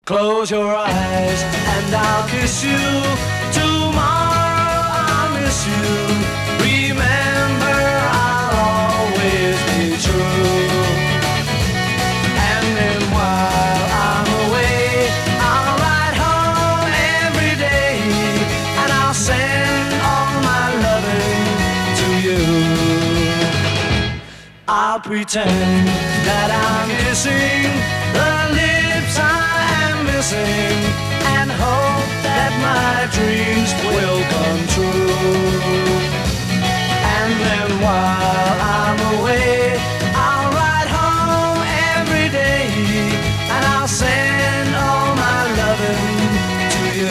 Close your eyes and I'll kiss you. Tomorrow I'll miss you. Remember, I'll always be true. And then while I'm away, I'll ride home every day, and I'll send all my loving to you. I'll pretend that I'm kissing the lips I am missing, and hope that my dreams will come true. And then while I'm away, I'll ride home every day, and I'll send all my loving to you.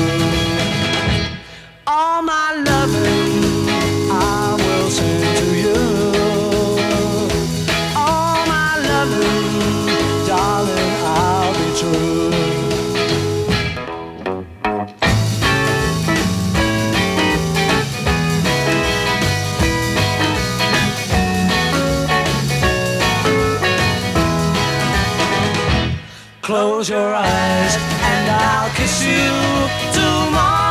All my loving I will send to you. All my loving, darling, I'll be true. Close your eyes and I'll kiss you tomorrow.